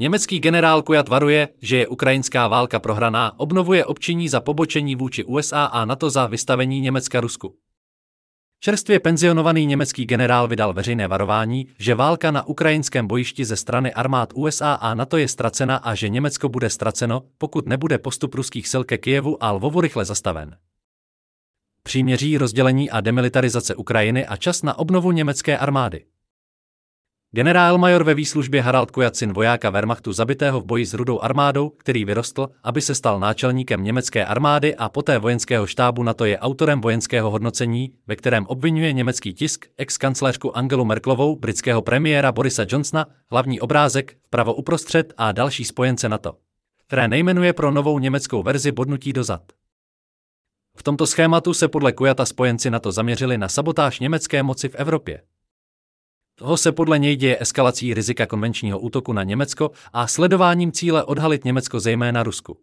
Německý generál Kujat varuje, že je ukrajinská válka prohraná, obnovuje obvinění za pobočení vůči USA a NATO za vystavení Německa Rusku. Čerstvě penzionovaný německý generál vydal veřejné varování, že válka na ukrajinském bojišti ze strany armád USA a NATO je ztracena a že Německo bude ztraceno, pokud nebude postup ruských sil ke Kyjevu a Lvovu rychle zastaven. Příměří, rozdělení a demilitarizace Ukrajiny a čas na obnovu německé armády. Generálmajor ve výslužbě Harald Kujat, syn vojáka Wehrmachtu zabitého v boji s Rudou armádou, který vyrostl, aby se stal náčelníkem německé armády a poté vojenského štábu NATO, je autorem vojenského hodnocení, ve kterém obvinuje německý tisk ex-kancléřku Angelu Merkelovou, britského premiéra Borise Johnsona, hlavní obrázek, vpravo uprostřed a další spojence NATO, které nejmenuje pro novou německou verzi bodnutí dozad. V tomto schématu se podle Kujata spojenci NATO zaměřili na sabotáž německé moci v Evropě. Toho se podle něj děje eskalací rizika konvenčního útoku na Německo a sledováním cíle odhalit Německo zejména Rusku.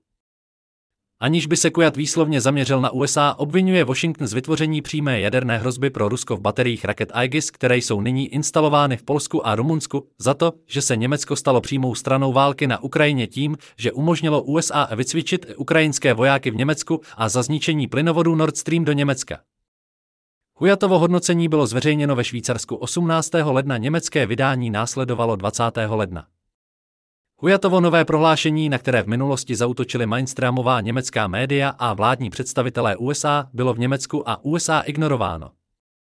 Aniž by se Kujat výslovně zaměřil na USA, obvinuje Washington z vytvoření přímé jaderné hrozby pro Rusko v bateriích raket Aegis, které jsou nyní instalovány v Polsku a Rumunsku, za to, že se Německo stalo přímou stranou války na Ukrajině tím, že umožnilo USA vycvičit ukrajinské vojáky v Německu a za zničení plynovodu Nord Stream do Německa. Kujatovo hodnocení bylo zveřejněno ve Švýcarsku 18. ledna, německé vydání následovalo 20. ledna. Kujatovo nové prohlášení, na které v minulosti zaútočili mainstreamová německá média a vládní představitelé USA, bylo v Německu a USA ignorováno.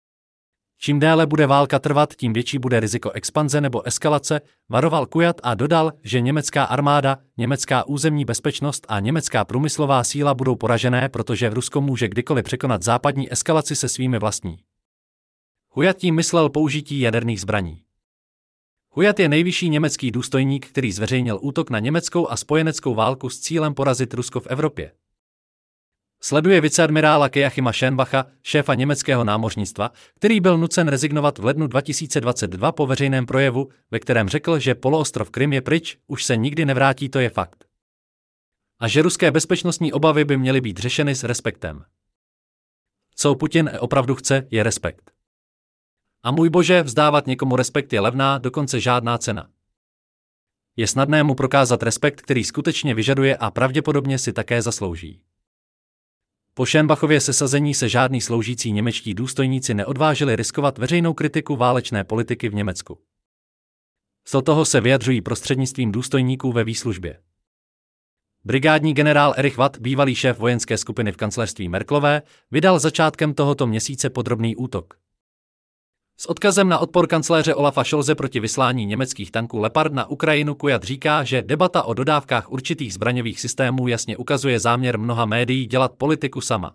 Čím déle bude válka trvat, tím větší bude riziko expanze nebo eskalace, varoval Kujat a dodal, že německá armáda, německá územní bezpečnost a německá průmyslová síla budou poražené, protože Rusko může kdykoliv překonat západní eskalaci se svými vlastní. Kujat tím myslel použití jaderných zbraní. Kujat je nejvyšší německý důstojník, který zveřejnil útok na německou a spojeneckou válku s cílem porazit Rusko v Evropě. Sleduje viceadmirála Joachima Schönbacha, šéfa německého námořnictva, který byl nucen rezignovat v lednu 2022 po veřejném projevu, ve kterém řekl, že poloostrov Krym je pryč, už se nikdy nevrátí, to je fakt. A že ruské bezpečnostní obavy by měly být řešeny s respektem. Co Putin opravdu chce, je respekt. A můj bože, vzdávat někomu respekt je levná, dokonce žádná cena. Je snadné mu prokázat respekt, který skutečně vyžaduje a pravděpodobně si také zaslouží. Po Schönbachově sesazení se žádný sloužící němečtí důstojníci neodvážili riskovat veřejnou kritiku válečné politiky v Německu. Z toho se vyjadřují prostřednictvím důstojníků ve výslužbě. Brigádní generál Erich Watt, bývalý šéf vojenské skupiny v kancléřství Merkelové, vydal začátkem tohoto měsíce podrobný útok. S odkazem na odpor kancléře Olafa Scholze proti vyslání německých tanků Leopard na Ukrajinu Kujat říká, že debata o dodávkách určitých zbraňových systémů jasně ukazuje záměr mnoha médií dělat politiku sama.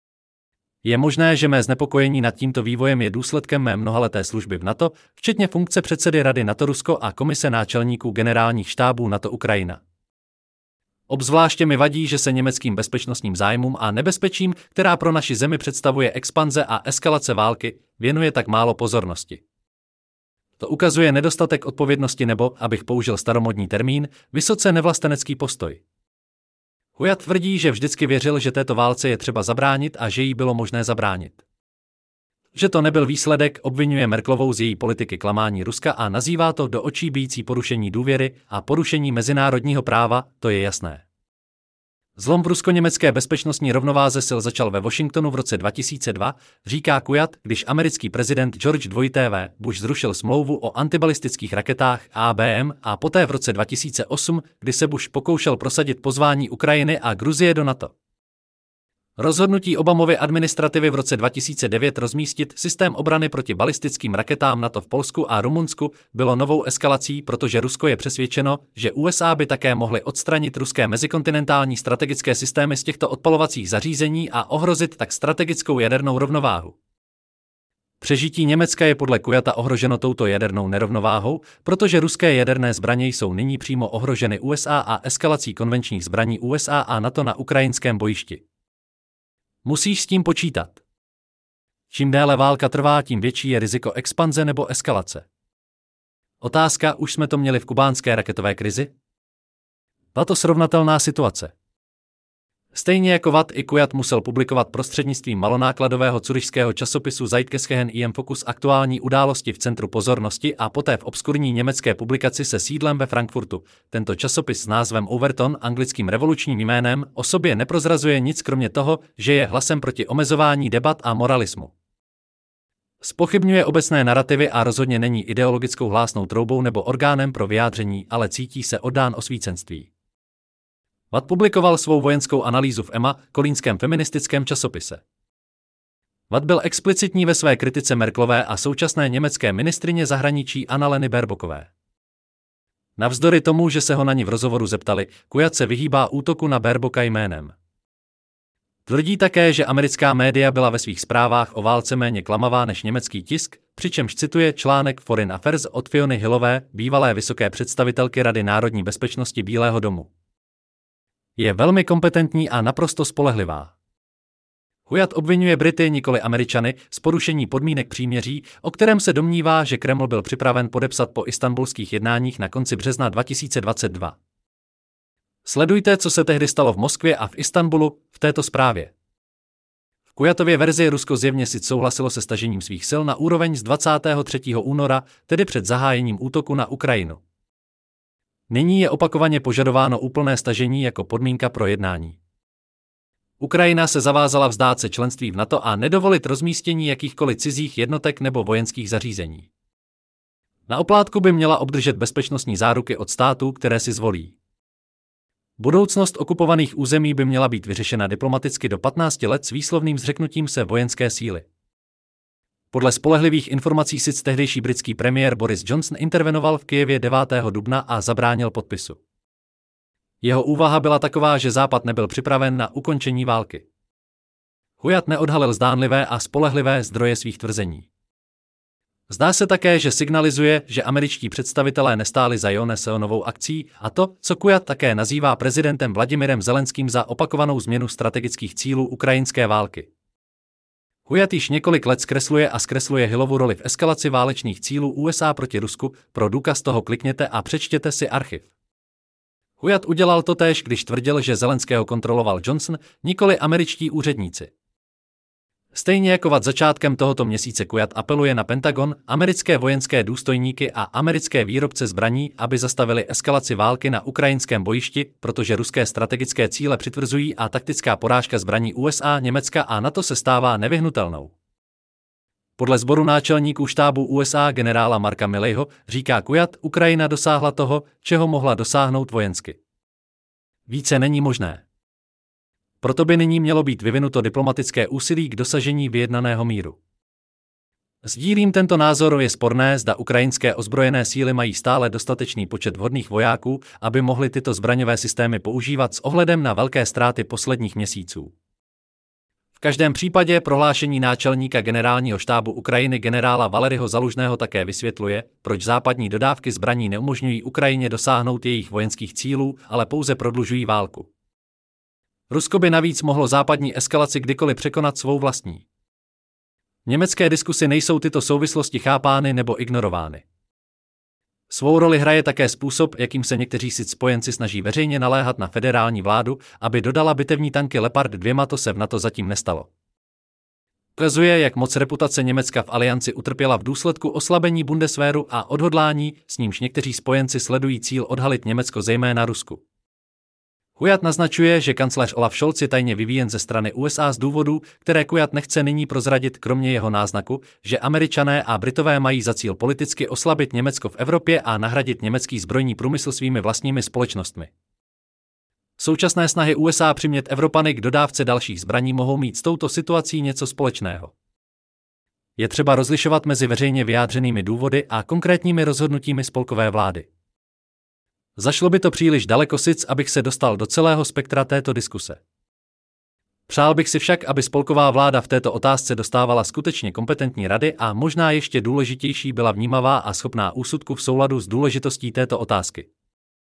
Je možné, že mé znepokojení nad tímto vývojem je důsledkem mé mnohaleté služby v NATO, včetně funkce předsedy Rady NATO Rusko a komise náčelníků generálních štábů NATO Ukrajina. Obzvláště mi vadí, že se německým bezpečnostním zájmům a nebezpečím, která pro naši zemi představuje expanze a eskalace války, věnuje tak málo pozornosti. To ukazuje nedostatek odpovědnosti nebo, abych použil staromodní termín, vysoce nevlastenecký postoj. Kujat tvrdí, že vždycky věřil, že této válce je třeba zabránit a že jí bylo možné zabránit. Že to nebyl výsledek, obvinuje Merkelovou z její politiky klamání Ruska a nazývá to do očí bijící porušení důvěry a porušení mezinárodního práva, to je jasné. Zlom v rusko-německé bezpečnostní rovnováze sil začal ve Washingtonu v roce 2002, říká Kujat, když americký prezident George W. Bush zrušil smlouvu o antibalistických raketách ABM a poté v roce 2008, kdy se Bush pokoušel prosadit pozvání Ukrajiny a Gruzie do NATO. Rozhodnutí Obamovy administrativy v roce 2009 rozmístit systém obrany proti balistickým raketám NATO v Polsku a Rumunsku bylo novou eskalací, protože Rusko je přesvědčeno, že USA by také mohly odstranit ruské mezikontinentální strategické systémy z těchto odpalovacích zařízení a ohrozit tak strategickou jadernou rovnováhu. Přežití Německa je podle Kujata ohroženo touto jadernou nerovnováhou, protože ruské jaderné zbraně jsou nyní přímo ohroženy USA a eskalací konvenčních zbraní USA a NATO na ukrajinském bojišti. Musíš s tím počítat. Čím déle válka trvá, tím větší je riziko expanze nebo eskalace. Otázka, už jsme to měli v kubánské raketové krizi? Byla to srovnatelná situace. Stejně jako Watt i Kujat musel publikovat prostřednictvím malonákladového curyšského časopisu Zeitgeschehen im Fokus aktuální události v centru pozornosti a poté v obskurní německé publikaci se sídlem ve Frankfurtu. Tento časopis s názvem Overton, anglickým revolučním jménem, o sobě neprozrazuje nic kromě toho, že je hlasem proti omezování debat a moralismu. Zpochybňuje obecné narrativy a rozhodně není ideologickou hlásnou troubou nebo orgánem pro vyjádření, ale cítí se oddán osvícenství. Watt publikoval svou vojenskou analýzu v EMA, kolínském feministickém časopise. Watt byl explicitní ve své kritice Merkelové a současné německé ministryně zahraničí Annaleny Baerbockové. Navzdory tomu, že se ho na ní v rozhovoru zeptali, Kujat se vyhýbá útoku na Baerbocka jménem. Tvrdí také, že americká média byla ve svých zprávách o válce méně klamavá než německý tisk, přičemž cituje článek Foreign Affairs od Fiony Hillové, bývalé vysoké představitelky Rady národní bezpečnosti Bílého domu. Je velmi kompetentní a naprosto spolehlivá. Kujat obvinuje Brity, nikoli Američany, z porušení podmínek příměří, o kterém se domnívá, že Kreml byl připraven podepsat po istanbulských jednáních na konci března 2022. Sledujte, co se tehdy stalo v Moskvě a v Istanbulu, v této zprávě. V Kujatově verzi Rusko zjevně si souhlasilo se stažením svých sil na úroveň z 23. února, tedy před zahájením útoku na Ukrajinu. Nyní je opakovaně požadováno úplné stažení jako podmínka pro jednání. Ukrajina se zavázala vzdát se členství v NATO a nedovolit rozmístění jakýchkoliv cizích jednotek nebo vojenských zařízení. Na oplátku by měla obdržet bezpečnostní záruky od států, které si zvolí. Budoucnost okupovaných území by měla být vyřešena diplomaticky do 15 let s výslovným zřeknutím se vojenské síly. Podle spolehlivých informací sice tehdejší britský premiér Boris Johnson intervenoval v Kyjevě 9. dubna a zabránil podpisu. Jeho úvaha byla taková, že Západ nebyl připraven na ukončení války. Kujat neodhalil zdánlivé a spolehlivé zdroje svých tvrzení. Zdá se také, že signalizuje, že američtí představitelé nestáli za Joneseonovou akcí a to, co Kujat také nazývá prezidentem Vladimirem Zelenským za opakovanou změnu strategických cílů ukrajinské války. Kujat již několik let zkresluje Hillovu roli v eskalaci válečných cílů USA proti Rusku, pro důkaz toho klikněte a přečtěte si archiv. Kujat udělal totéž, když tvrdil, že Zelenského kontroloval Johnson, nikoli američtí úředníci. Stejně jako Watt začátkem tohoto měsíce Kujat apeluje na Pentagon, americké vojenské důstojníky a americké výrobce zbraní, aby zastavili eskalaci války na ukrajinském bojišti, protože ruské strategické cíle přitvrzují a taktická porážka zbraní USA, Německa a NATO se stává nevyhnutelnou. Podle sboru náčelníků štábu USA generála Marka Milleyho říká Kujat, Ukrajina dosáhla toho, čeho mohla dosáhnout vojensky. Více není možné. Proto by nyní mělo být vyvinuto diplomatické úsilí k dosažení vyjednaného míru. Sdílím tento názor, je sporné, zda ukrajinské ozbrojené síly mají stále dostatečný počet vhodných vojáků, aby mohly tyto zbraňové systémy používat s ohledem na velké ztráty posledních měsíců. V každém případě prohlášení náčelníka generálního štábu Ukrajiny generála Valeryho Zalužného také vysvětluje, proč západní dodávky zbraní neumožňují Ukrajině dosáhnout jejich vojenských cílů, ale pouze prodlužují válku. Rusko by navíc mohlo západní eskalaci kdykoliv překonat svou vlastní. V německé diskusi nejsou tyto souvislosti chápány nebo ignorovány. Svou roli hraje také způsob, jakým se někteří spojenci snaží veřejně naléhat na federální vládu, aby dodala bitevní tanky Leopard 2, to se v NATO zatím nestalo. Ukazuje, jak moc reputace Německa v alianci utrpěla v důsledku oslabení Bundeswehru a odhodlání, s nímž někteří spojenci sledují cíl odhalit Německo zejména Rusku. Kujat naznačuje, že kancléř Olaf Scholz je tajně vyvíjen ze strany USA z důvodů, které Kujat nechce nyní prozradit, kromě jeho náznaku, že Američané a Britové mají za cíl politicky oslabit Německo v Evropě a nahradit německý zbrojní průmysl svými vlastními společnostmi. Současné snahy USA přimět Evropany k dodávce dalších zbraní mohou mít s touto situací něco společného. Je třeba rozlišovat mezi veřejně vyjádřenými důvody a konkrétními rozhodnutími spolkové vlády. Zašlo by to příliš daleko sic, abych se dostal do celého spektra této diskuse. Přál bych si však, aby spolková vláda v této otázce dostávala skutečně kompetentní rady a možná ještě důležitější byla vnímavá a schopná úsudku v souladu s důležitostí této otázky.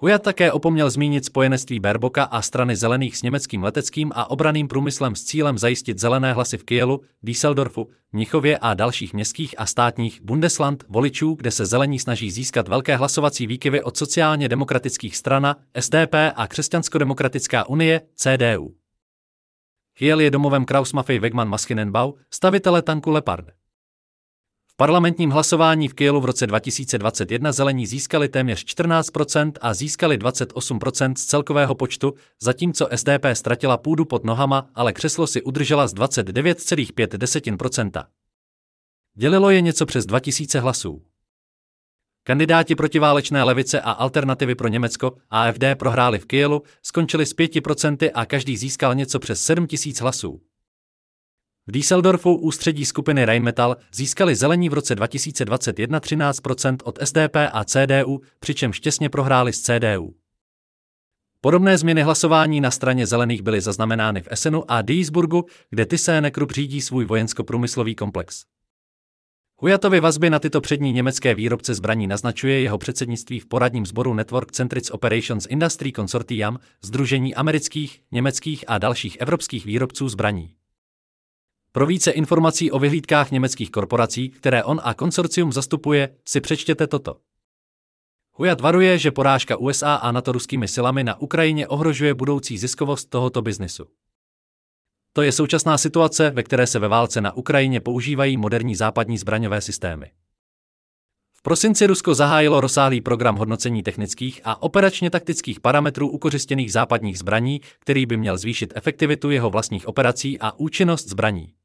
Hujat také opomněl zmínit spojenectví Baerbocka a strany zelených s německým leteckým a obranným průmyslem s cílem zajistit zelené hlasy v Kyjelu, Düsseldorfu, Mnichově a dalších městských a státních Bundesland voličů, kde se zelení snaží získat velké hlasovací výkyvy od sociálně demokratických strana SDP a Křesťansko-demokratická unie CDU. Kyjel je domovem Krauss-Maffei Wegmann Maschinenbau, stavitele tanku Leopard. V parlamentním hlasování v Kyjelu v roce 2021 zelení získali téměř 14% a získali 28% z celkového počtu, zatímco SDP ztratila půdu pod nohama, ale křeslo si udržela z 29,5%. Dělilo je něco přes 2000 hlasů. Kandidáti protiválečné levice a alternativy pro Německo, AfD, prohráli v Kyjelu, skončili s 5% a každý získal něco přes 7000 hlasů. V Düsseldorfu ústředí skupiny Rheinmetall získali zelení v roce 2021 13% od SDP a CDU, přičemž těsně prohráli s CDU. Podobné změny hlasování na straně zelených byly zaznamenány v Essenu a Duisburgu, kde ThyssenKrupp řídí svůj vojensko-průmyslový komplex. Hujatovy vazby na tyto přední německé výrobce zbraní naznačuje jeho předsednictví v poradním sboru Network Centric Operations Industry Consortium, sdružení amerických, německých a dalších evropských výrobců zbraní. Pro více informací o vyhlídkách německých korporací, které on a konsorcium zastupuje, si přečtěte toto. Hujat varuje, že porážka USA a NATO ruskými silami na Ukrajině ohrožuje budoucí ziskovost tohoto biznisu. To je současná situace, ve které se ve válce na Ukrajině používají moderní západní zbraňové systémy. V prosinci Rusko zahájilo rozsáhlý program hodnocení technických a operačně taktických parametrů ukořistěných západních zbraní, který by měl zvýšit efektivitu jeho vlastních operací a účinnost zbraní.